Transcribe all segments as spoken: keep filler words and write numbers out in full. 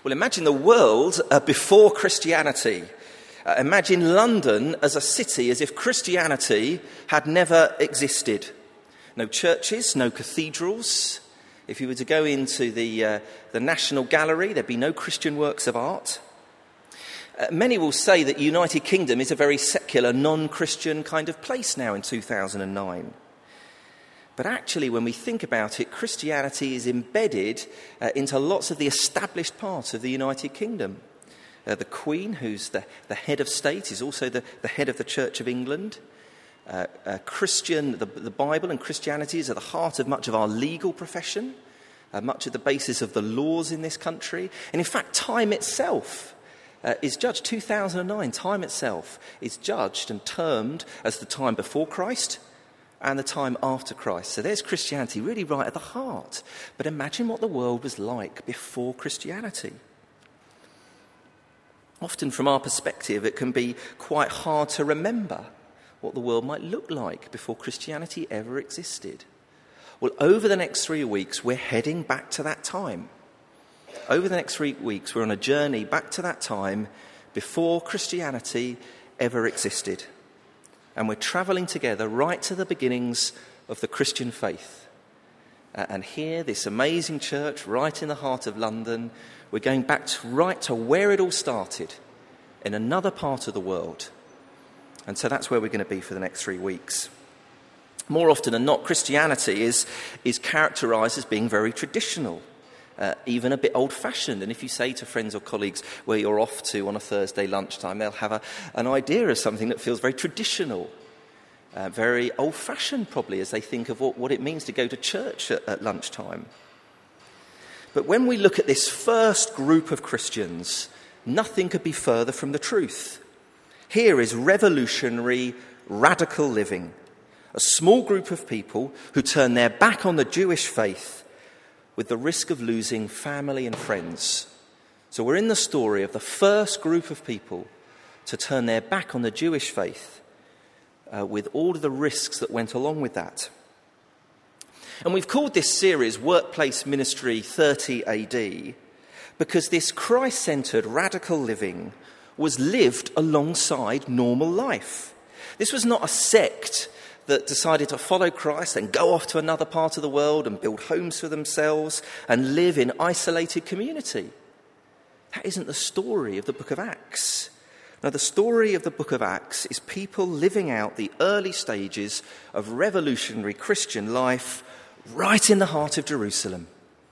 Well, imagine the world uh, before Christianity. Uh, imagine London as a city as if Christianity had never existed. No churches, no cathedrals. If you were to go into the, uh, the National Gallery, there'd be no Christian works of art. Uh, many will say that United Kingdom is a very secular, non-Christian kind of place now in two thousand nine. But actually, when we think about it, Christianity is embedded uh, into lots of the established parts of the United Kingdom. Uh, the Queen, who's the, the head of state, is also the, the head of the Church of England. Uh, uh, Christian, the, the Bible and Christianity is at the heart of much of our legal profession, uh, much of the basis of the laws in this country. And in fact, time itself uh, is judged, two thousand nine, time itself is judged and termed as the time before Christ and the time after Christ. So there's Christianity really right at the heart. But imagine what the world was like before Christianity. Often from our perspective, it can be quite hard to remember what the world might look like before Christianity ever existed. Well, over the next three weeks, we're heading back to that time. Over the next three weeks, we're on a journey back to that time before Christianity ever existed. And we're travelling together right to the beginnings of the Christian faith. Uh, and here, this amazing church, right in the heart of London, we're going back to, right to where it all started, in another part of the world. And so that's where we're going to be for the next three weeks. More often than not, Christianity is, is characterised as being very traditional, uh, even a bit old-fashioned. And if you say to friends or colleagues where you're off to on a Thursday lunchtime, they'll have a, an idea of something that feels very traditional, uh, very old-fashioned probably, as they think of what, what it means to go to church at, at lunchtime. But when we look at this first group of Christians, nothing could be further from the truth. Here is revolutionary, radical living. A small group of people who turn their back on the Jewish faith with the risk of losing family and friends. So we're in the story of the first group of people to turn their back on the Jewish faith uh, with all of the risks that went along with that. And we've called this series Workplace Ministry thirty A D because this Christ-centred radical living was lived alongside normal life. This was not a sect that decided to follow Christ and go off to another part of the world and build homes for themselves and live in isolated community. That isn't the story of the book of Acts. Now, the story of the book of Acts is people living out the early stages of revolutionary Christian life right in the heart of Jerusalem.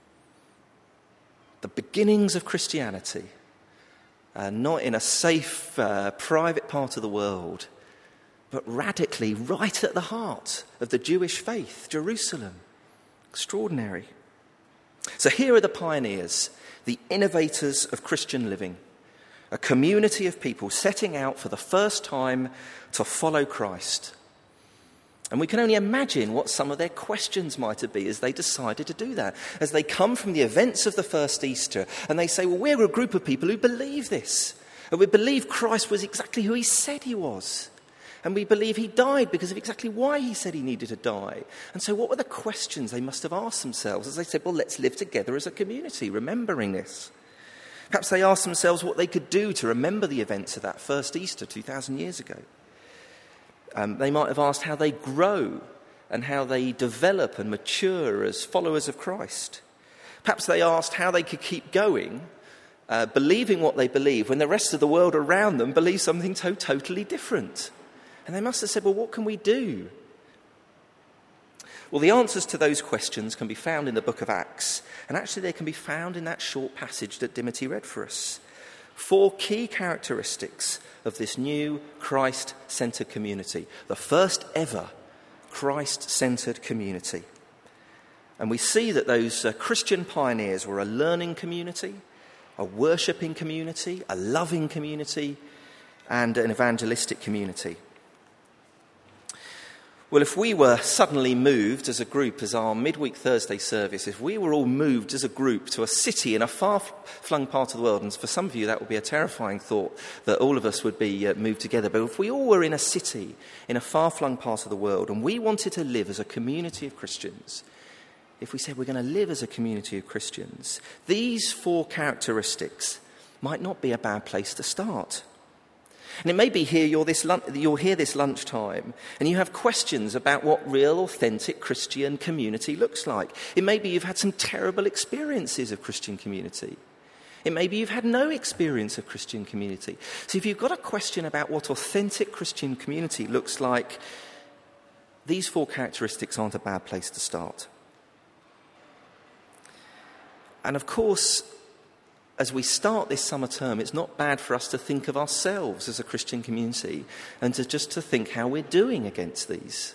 The beginnings of Christianity, uh, not in a safe, uh, private part of the world, but radically right at the heart of the Jewish faith, Jerusalem. Extraordinary. So here are the pioneers, the innovators of Christian living, a community of people setting out for the first time to follow Christ. And we can only imagine what some of their questions might have been as they decided to do that. As they come from the events of the first Easter and they say, well, we're a group of people who believe this. And we believe Christ was exactly who he said he was. And we believe he died because of exactly why he said he needed to die. And so what were the questions they must have asked themselves as they said, well, let's live together as a community, remembering this. Perhaps they asked themselves what they could do to remember the events of that first Easter two thousand years ago. Um, they might have asked how they grow and how they develop and mature as followers of Christ. Perhaps they asked how they could keep going, uh, believing what they believe, when the rest of the world around them believes something so totally different. And they must have said, well, what can we do? Well, the answers to those questions can be found in the book of Acts. And actually they can be found in that short passage that Dimity read for us. Four key characteristics of this new Christ-centred community. The first ever Christ-centred community. And we see that those uh, Christian pioneers were a learning community, a worshipping community, a loving community, and an evangelistic community. Well, if we were suddenly moved as a group, as our midweek Thursday service, if we were all moved as a group to a city in a far-flung part of the world, and for some of you that would be a terrifying thought, that all of us would be uh, moved together, but if we all were in a city in a far-flung part of the world, and we wanted to live as a community of Christians if we said we're going to live as a community of Christians, these four characteristics might not be a bad place to start. And it may be here you're, this lun- you're here this lunchtime and you have questions about what real, authentic Christian community looks like. It may be you've had some terrible experiences of Christian community. It may be you've had no experience of Christian community. So if you've got a question about what authentic Christian community looks like, these four characteristics aren't a bad place to start. And of course, as we start this summer term, it's not bad for us to think of ourselves as a Christian community and to just to think how we're doing against these.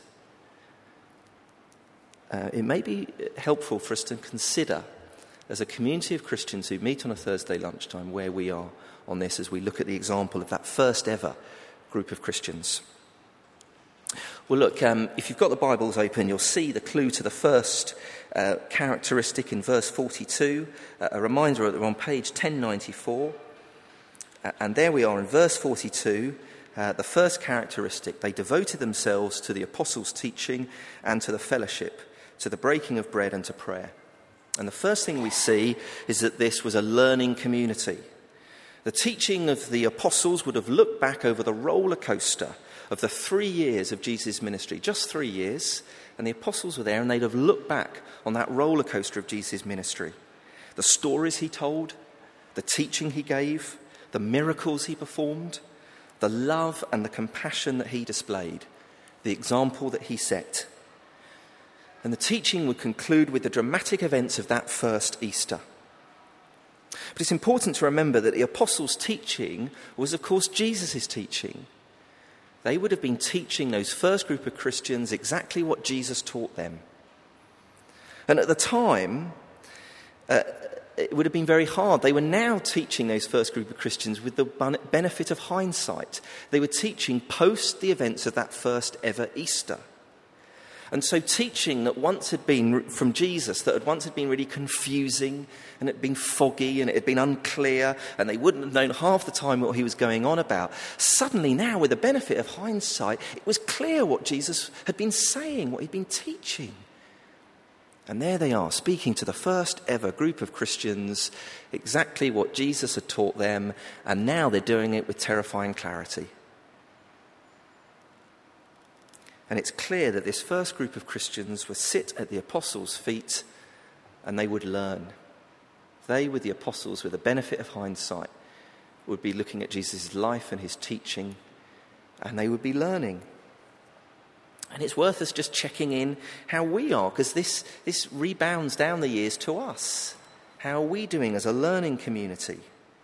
Uh, it may be helpful for us to consider, as a community of Christians who meet on a Thursday lunchtime, where we are on this as we look at the example of that first ever group of Christians. Well, look, um, if you've got the Bibles open, you'll see the clue to the first uh, characteristic in verse forty-two. Uh, a reminder that we're on page ten ninety-four. Uh, and there we are in verse forty-two. Uh, the first characteristic: they devoted themselves to the apostles' teaching and to the fellowship, to the breaking of bread and to prayer. And the first thing we see is that this was a learning community. The teaching of the apostles would have looked back over the roller coaster of the three years of Jesus' ministry, just three years, and the apostles were there and they'd have looked back on that roller coaster of Jesus' ministry. The stories he told, the teaching he gave, the miracles he performed, the love and the compassion that he displayed, the example that he set. And the teaching would conclude with the dramatic events of that first Easter. But it's important to remember that the apostles' teaching was, of course, Jesus' teaching. They would have been teaching those first group of Christians exactly what Jesus taught them. And at the time, uh, it would have been very hard. They were now teaching those first group of Christians with the benefit of hindsight. They were teaching post the events of that first ever Easter. And so teaching that once had been from Jesus, that had once had been really confusing and it had been foggy and it had been unclear and they wouldn't have known half the time what he was going on about, suddenly now with the benefit of hindsight, it was clear what Jesus had been saying, what he'd been teaching. And there they are, speaking to the first ever group of Christians, exactly what Jesus had taught them, and now they're doing it with terrifying clarity. And it's clear that this first group of Christians would sit at the apostles' feet and they would learn. They, with the apostles, with the benefit of hindsight, would be looking at Jesus' life and his teaching, and they would be learning. And it's worth us just checking in how we are, because this, this rebounds down the years to us. How are we doing as a learning community?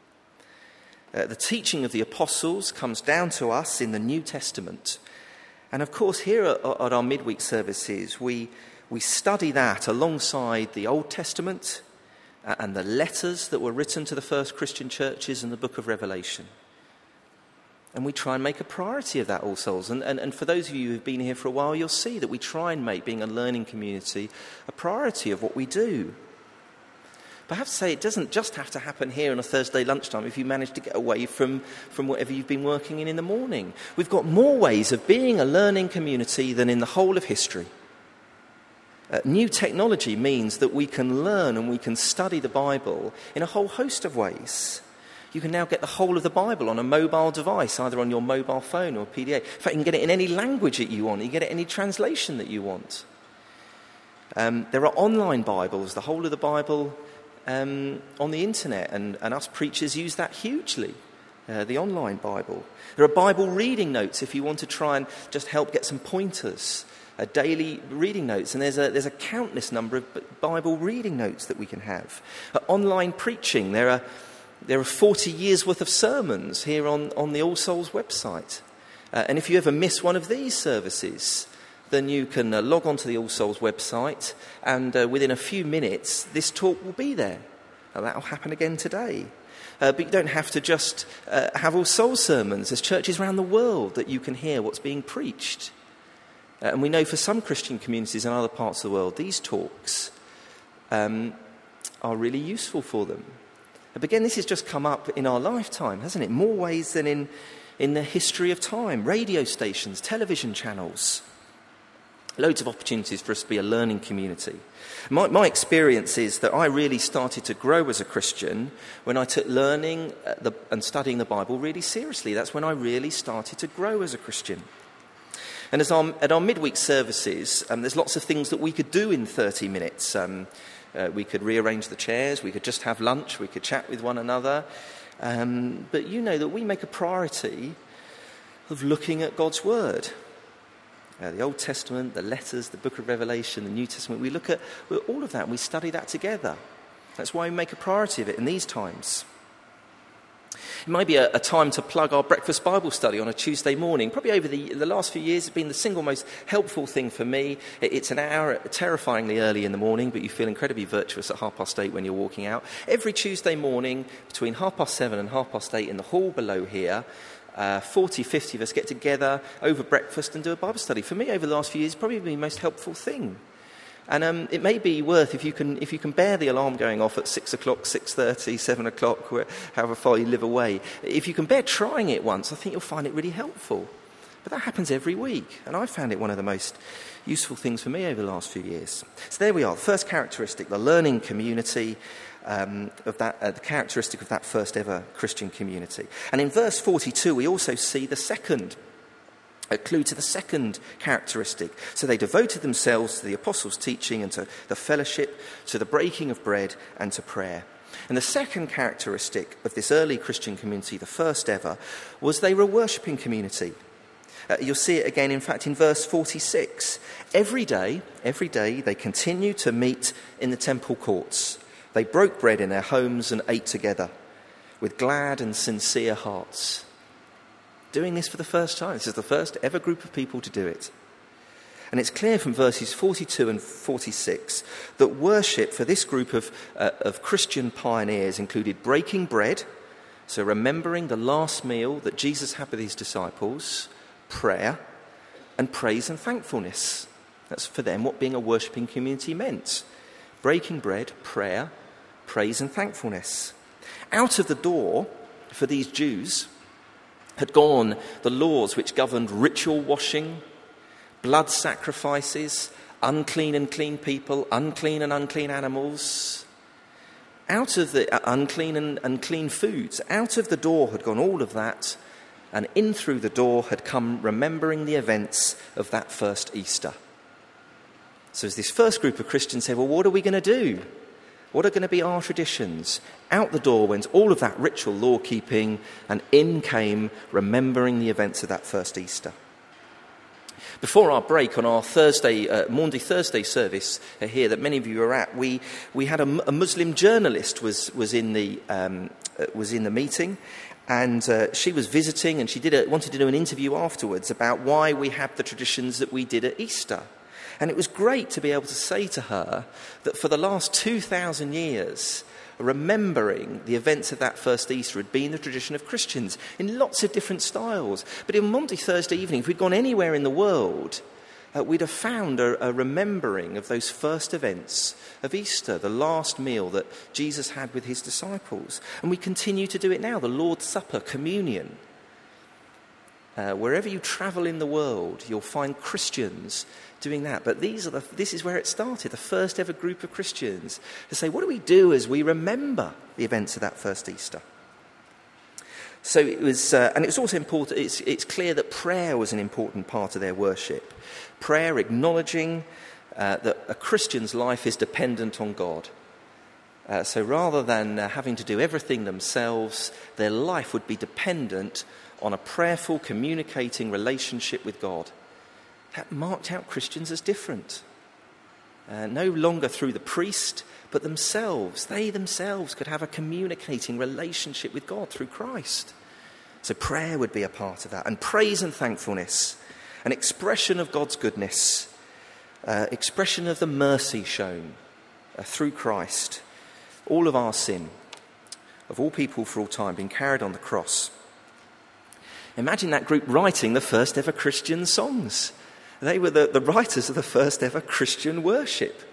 Uh, the teaching of the apostles comes down to us in the New Testament. And of course, here at, at our midweek services, we, we study that alongside the Old Testament and the letters that were written to the first Christian churches in the book of Revelation. And we try and make a priority of that, All Souls. And, and, and for those of you who've been here for a while, you'll see that we try and make being a learning community a priority of what we do. But I have to say, it doesn't just have to happen here on a Thursday lunchtime if you manage to get away from, from whatever you've been working in in the morning. We've got more ways of being a learning community than in the whole of history. Uh, new technology means that we can learn and we can study the Bible in a whole host of ways. You can now get the whole of the Bible on a mobile device, either on your mobile phone or P D A. In fact, you can get it in any language that you want. You can get it in any translation that you want. Um, there are online Bibles, the whole of the Bible Um, on the internet, and, and us preachers use that hugely, uh, the online Bible. There are Bible reading notes if you want to try and just help get some pointers, uh, daily reading notes, and there's a, there's a countless number of Bible reading notes that we can have. Uh, online preaching, there are, there are forty years worth of sermons here on, on the All Souls website. Uh, and if you ever miss one of these services, then you can uh, log on to the All Souls website, and uh, within a few minutes, this talk will be there. And that will happen again today. Uh, but you don't have to just uh, have All Souls sermons. There's churches around the world that you can hear what's being preached. Uh, and we know for some Christian communities in other parts of the world, these talks um, are really useful for them. But again, this has just come up in our lifetime, hasn't it? More ways than in, in the history of time. Radio stations, television channels. Loads of opportunities for us to be a learning community. My, my experience is that I really started to grow as a Christian when I took learning the, and studying the Bible really seriously. That's when I really started to grow as a Christian. And as our, at our midweek services, um, there's lots of things that we could do in thirty minutes. Um, uh, we could rearrange the chairs, we could just have lunch, we could chat with one another. Um, but you know that we make a priority of looking at God's Word. Uh, the Old Testament, the letters, the book of Revelation, the New Testament, we look at all of that and we study that together. That's why we make a priority of it in these times. It might be a, a time to plug our breakfast Bible study on a Tuesday morning. Probably over the, the last few years, it's been the single most helpful thing for me. It, it's an hour, terrifyingly early in the morning, but you feel incredibly virtuous at half past eight when you're walking out. Every Tuesday morning, between half past seven and half past eight in the hall below here, Uh, forty, fifty of us get together over breakfast and do a Bible study. For me, over the last few years, it's probably been the most helpful thing. And um, it may be worth, if you can if you can bear the alarm going off at six o'clock, six thirty, seven o'clock, where, however far you live away, if you can bear trying it once, I think you'll find it really helpful. But that happens every week, and I found it one of the most useful things for me over the last few years. So there we are, the first characteristic, the learning community. Um, of that, uh, the characteristic of that first ever Christian community. And in verse forty-two, we also see the second, a clue to the second characteristic. So they devoted themselves to the apostles' teaching and to the fellowship, to the breaking of bread and to prayer. And the second characteristic of this early Christian community, the first ever, was they were a worshipping community. Uh, you'll see it again, in fact, in verse forty-six. Every day, every day, they continued to meet in the temple courts. They broke bread in their homes and ate together with glad and sincere hearts. Doing this for the first time. This is the first ever group of people to do it. And it's clear from verses forty-two and forty-six that worship for this group of, uh, of Christian pioneers included breaking bread, so remembering the last meal that Jesus had with his disciples, prayer, and praise and thankfulness. That's for them what being a worshipping community meant. Breaking bread, prayer, praise and thankfulness. Out of the door for these Jews had gone the laws which governed ritual washing, blood sacrifices, unclean and clean people, unclean and unclean animals. Out of the uh, unclean and unclean foods, out of the door had gone all of that, and in through the door had come remembering the events of that first Easter. So as this first group of Christians said, well, what are we going to do? What are going to be our traditions? Out the door went all of that ritual law-keeping, and in came remembering the events of that first Easter. Before our break on our Thursday, uh, Maundy Thursday service here that many of you were at, we we had a, a Muslim journalist was was in the um, uh, was in the meeting, and uh, she was visiting, and she did a, wanted to do an interview afterwards about why we have the traditions that we did at Easter. And it was great to be able to say to her that for the last two thousand years, remembering the events of that first Easter had been the tradition of Christians in lots of different styles. But in Maundy Thursday evening, if we'd gone anywhere in the world, uh, we'd have found a, a remembering of those first events of Easter, the last meal that Jesus had with his disciples. And we continue to do it now, the Lord's Supper, communion. Uh, wherever you travel in the world, you'll find Christians doing that. But these are the, this is where it started, the first ever group of Christians to say, what do we do as we remember the events of that first Easter? So it was, uh, and it was also important, it's, it's clear that prayer was an important part of their worship. Prayer acknowledging uh, that a Christian's life is dependent on God. Uh, so rather than uh, having to do everything themselves, their life would be dependent on a prayerful, communicating relationship with God. That marked out Christians as different. Uh, no longer through the priest, but themselves. They themselves could have a communicating relationship with God through Christ. So prayer would be a part of that. And praise and thankfulness, an expression of God's goodness, uh, expression of the mercy shown uh, through Christ. All of our sin, of all people for all time, being carried on the cross. Imagine that group writing the first ever Christian songs. They were the, the writers of the first ever Christian worship.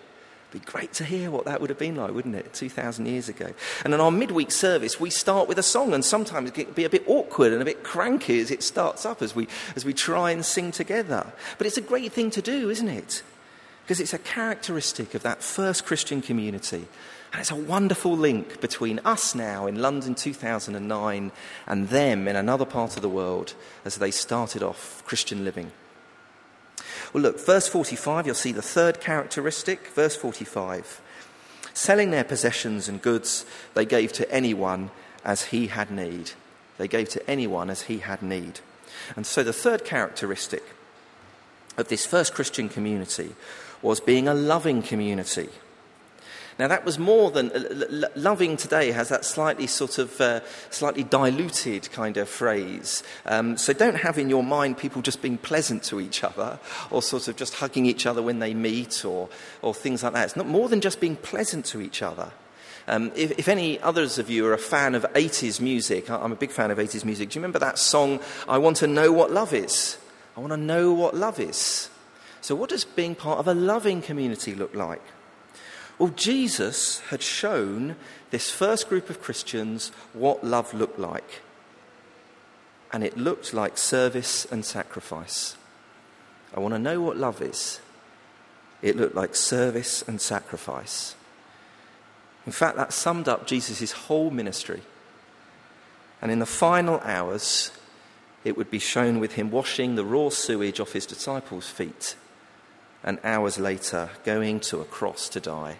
It'd be great to hear what that would have been like, wouldn't it, two thousand years ago? And in our midweek service, we start with a song, and sometimes it can be a bit awkward and a bit cranky as it starts up, as we, as we try and sing together. But it's a great thing to do, isn't it? Because it's a characteristic of that first Christian community. And it's a wonderful link between us now in London two thousand nine and them in another part of the world as they started off Christian living. Well, look, verse forty-five, you'll see the third characteristic. Verse forty-five, selling their possessions and goods, they gave to anyone as he had need. They gave to anyone as he had need. And so the third characteristic of this first Christian community was being a loving community. Now, that was more than... Uh, loving today has that slightly sort of, uh, slightly diluted kind of phrase. Um, so don't have in your mind people just being pleasant to each other or sort of just hugging each other when they meet or, or things like that. It's not more than just being pleasant to each other. Um, if, if any others of you are a fan of eighties music, I'm a big fan of eighties music. Do you remember that song, I Want to Know What Love Is? I want to know what love is. So what does being part of a loving community look like? Well, Jesus had shown this first group of Christians what love looked like. And it looked like service and sacrifice. I want to know what love is. It looked like service and sacrifice. In fact, that summed up Jesus' whole ministry. And in the final hours, it would be shown with him washing the raw sewage off his disciples' feet, and hours later going to a cross to die.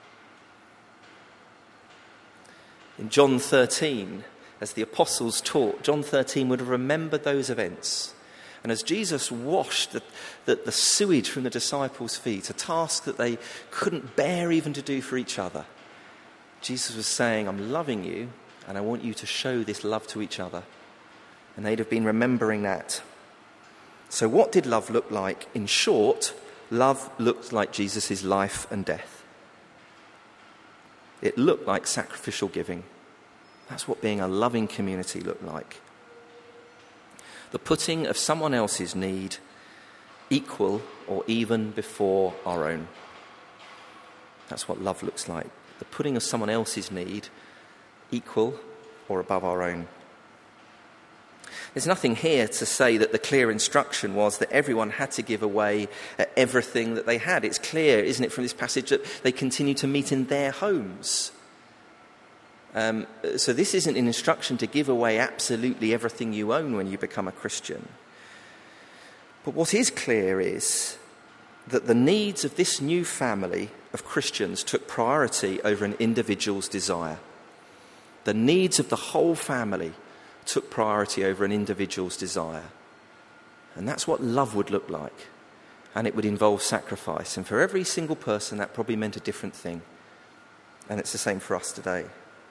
In John thirteen, as the apostles taught, John thirteen would have remembered those events. And as Jesus washed the, the, the sewage from the disciples' feet, a task that they couldn't bear even to do for each other, Jesus was saying, I'm loving you, and I want you to show this love to each other. And they'd have been remembering that. So what did love look like? In short, love looked like Jesus' life and death. It looked like sacrificial giving. That's what being a loving community looked like. The putting of someone else's need equal or even before our own. That's what love looks like. The putting of someone else's need equal or above our own. There's nothing here to say that the clear instruction was that everyone had to give away everything that they had. It's clear, isn't it, from this passage that they continue to meet in their homes. Um, so this isn't an instruction to give away absolutely everything you own when you become a Christian. But what is clear is that the needs of this new family of Christians took priority over an individual's desire. The needs of the whole family took priority over an individual's desire. And that's what love would look like. And it would involve sacrifice. And for every single person, that probably meant a different thing. And it's the same for us today.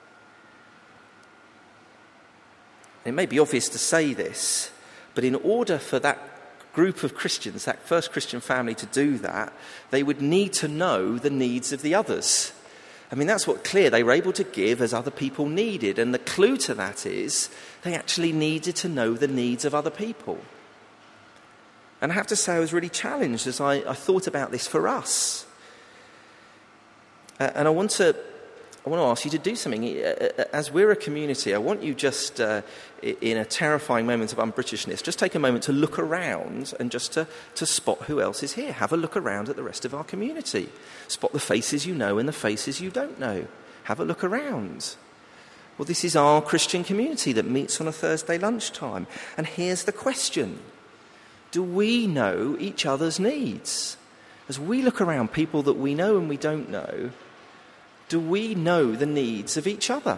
It may be obvious to say this, but in order for that group of Christians, that first Christian family, to do that, they would need to know the needs of the others. I mean, that's what's clear. They were able to give as other people needed. And the clue to that is they actually needed to know the needs of other people. And I have to say I was really challenged as I, I thought about this for us. Uh, and I want to I want to ask you to do something. As we're a community, I want you just, uh, in a terrifying moment of un-Britishness, just take a moment to look around and just to, to spot who else is here. Have a look around at the rest of our community. Spot the faces you know and the faces you don't know. Have a look around. Well, this is our Christian community that meets on a Thursday lunchtime. And here's the question. Do we know each other's needs? As we look around people that we know and we don't know, do we know the needs of each other?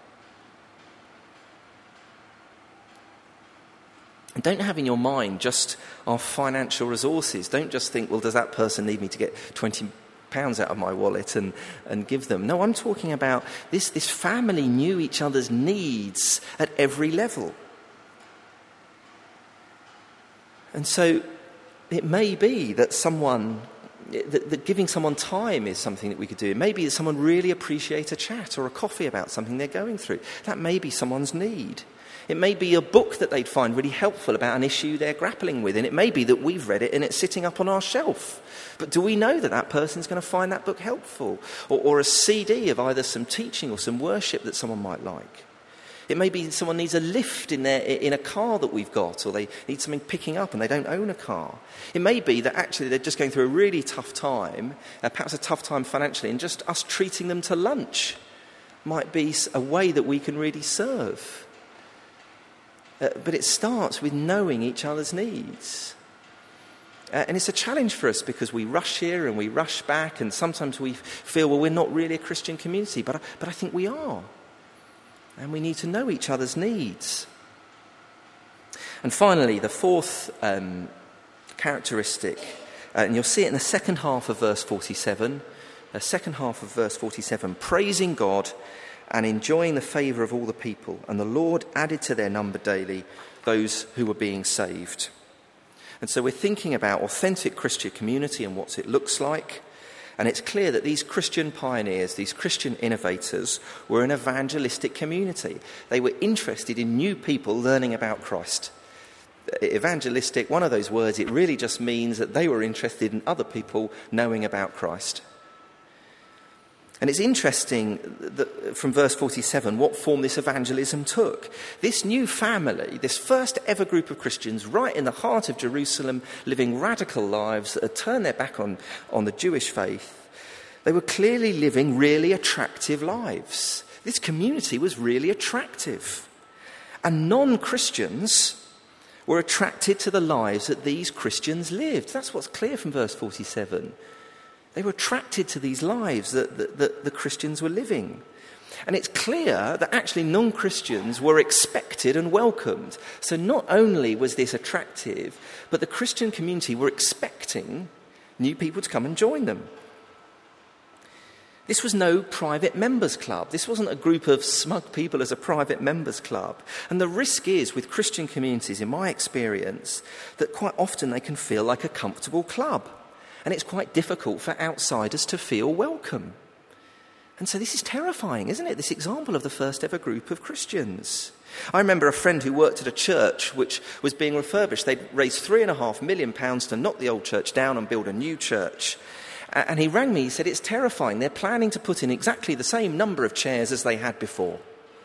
And don't have in your mind just our financial resources. Don't just think, well, does that person need me to get twenty pounds out of my wallet and, and give them? No, I'm talking about this, this family knew each other's needs at every level. And so it may be that someone that, that giving someone time is something that we could do. It may be that someone really appreciates a chat or a coffee about something they're going through. That may be someone's need. It may be a book that they'd find really helpful about an issue they're grappling with, and it may be that we've read it and it's sitting up on our shelf. But do we know that that person's going to find that book helpful? Or, or a C D of either some teaching or some worship that someone might like. It may be someone needs a lift in their in a car that we've got, or they need something picking up and they don't own a car. It may be that actually they're just going through a really tough time, uh, perhaps a tough time financially, and just us treating them to lunch might be a way that we can really serve. Uh, but it starts with knowing each other's needs. Uh, and it's a challenge for us because we rush here and we rush back, and sometimes we feel, well, we're not really a Christian community, but, but I think we are. And we need to know each other's needs. And finally, the fourth um, characteristic, uh, and you'll see it in the second half of verse forty-seven, the second half of verse forty-seven, praising God and enjoying the favour of all the people, and the Lord added to their number daily those who were being saved. And so we're thinking about authentic Christian community and what it looks like. And it's clear that these Christian pioneers, these Christian innovators, were an evangelistic community. They were interested in new people learning about Christ. Evangelistic, one of those words, it really just means that they were interested in other people knowing about Christ. And it's interesting that from verse forty-seven what form this evangelism took. This new family, this first ever group of Christians right in the heart of Jerusalem, living radical lives that had turned their back on, on the Jewish faith, they were clearly living really attractive lives. This community was really attractive. And non-Christians were attracted to the lives that these Christians lived. That's what's clear from verse forty-seven. They were attracted to these lives that, that, that the Christians were living. And it's clear that actually non-Christians were expected and welcomed. So not only was this attractive, but the Christian community were expecting new people to come and join them. This was no private members club. This wasn't a group of smug people as a private members club. And the risk is with Christian communities, in my experience, that quite often they can feel like a comfortable club. And it's quite difficult for outsiders to feel welcome. And so this is terrifying, isn't it? This example of the first ever group of Christians. I remember a friend who worked at a church which was being refurbished. They'd raised three and a half million pounds to knock the old church down and build a new church. And he rang me, he said, it's terrifying. They're planning to put in exactly the same number of chairs as they had before.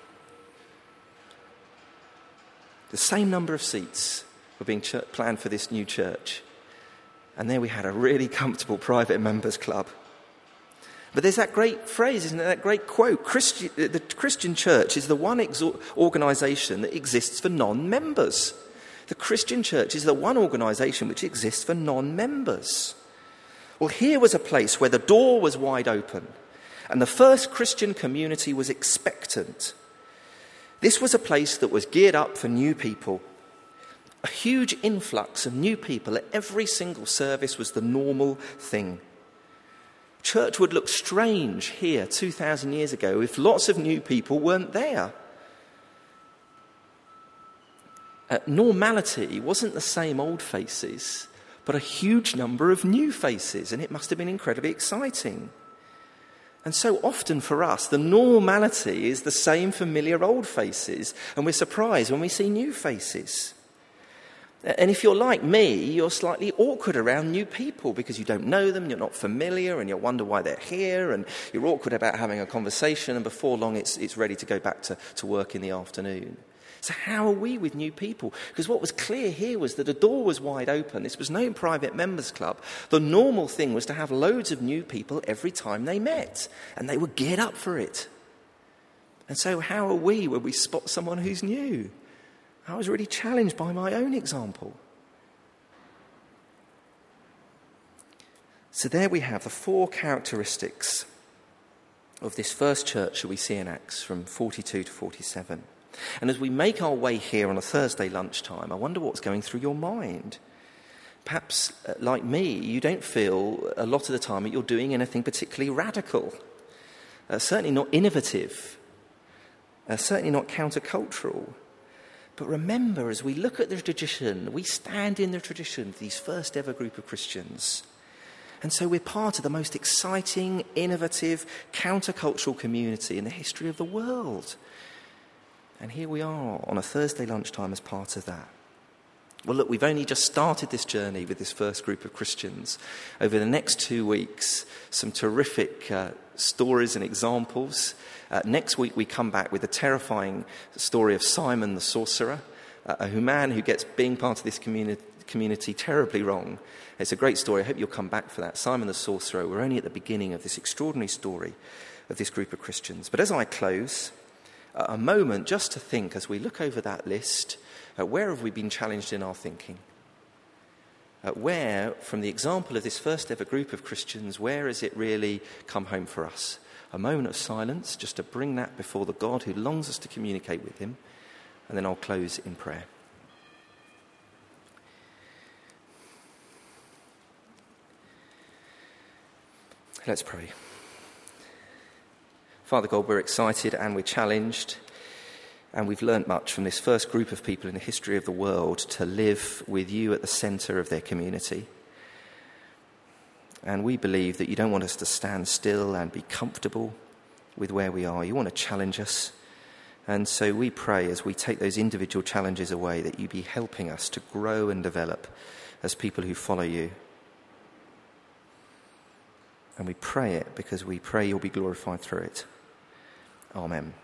The same number of seats were being ch- planned for this new church. And there we had a really comfortable private members club. But there's that great phrase, isn't it? That great quote. Christi- the Christian church is the one ex- organisation that exists for non-members. The Christian church is the one organisation which exists for non-members. Well, here was a place where the door was wide open and the first Christian community was expectant. This was a place that was geared up for new people. A huge influx of new people at every single service was the normal thing. Church would look strange here two thousand years ago if lots of new people weren't there. Uh, normality wasn't the same old faces, but a huge number of new faces, and it must have been incredibly exciting. And so often for us, the normality is the same familiar old faces, and we're surprised when we see new faces. And if you're like me, you're slightly awkward around new people because you don't know them, you're not familiar, and you wonder why they're here, and you're awkward about having a conversation, and before long it's it's ready to go back to, to work in the afternoon. So how are we with new people? Because what was clear here was that the door was wide open. This was no private members club. The normal thing was to have loads of new people every time they met, and they were geared up for it. And so how are we when we spot someone who's new? I was really challenged by my own example. So there we have the four characteristics of this first church that we see in Acts from forty-two to forty-seven. And as we make our way here on a Thursday lunchtime, I wonder what's going through your mind. Perhaps, uh, like me, you don't feel a lot of the time that you're doing anything particularly radical. Uh, certainly not innovative. Uh, certainly not countercultural. But remember, as we look at the tradition, we stand in the tradition of these first ever group of Christians. And so we're part of the most exciting, innovative, countercultural community in the history of the world. And here we are on a Thursday lunchtime as part of that. Well, look, we've only just started this journey with this first group of Christians. Over the next two weeks, some terrific uh, stories and examples. Uh, next week, we come back with the terrifying story of Simon the sorcerer, uh, a man who gets being part of this communi- community terribly wrong. It's a great story. I hope you'll come back for that. Simon the sorcerer. We're only at the beginning of this extraordinary story of this group of Christians. But as I close, uh, a moment just to think as we look over that list. Uh, where have we been challenged in our thinking? Uh, where, from the example of this first ever group of Christians, where has it really come home for us? A moment of silence, just to bring that before the God who longs us to communicate with him, and then I'll close in prayer. Let's pray. Father God, we're excited and we're challenged. And we've learnt much from this first group of people in the history of the world to live with you at the centre of their community. And we believe that you don't want us to stand still and be comfortable with where we are. You want to challenge us. And so we pray as we take those individual challenges away that you be helping us to grow and develop as people who follow you. And we pray it because we pray you'll be glorified through it. Amen.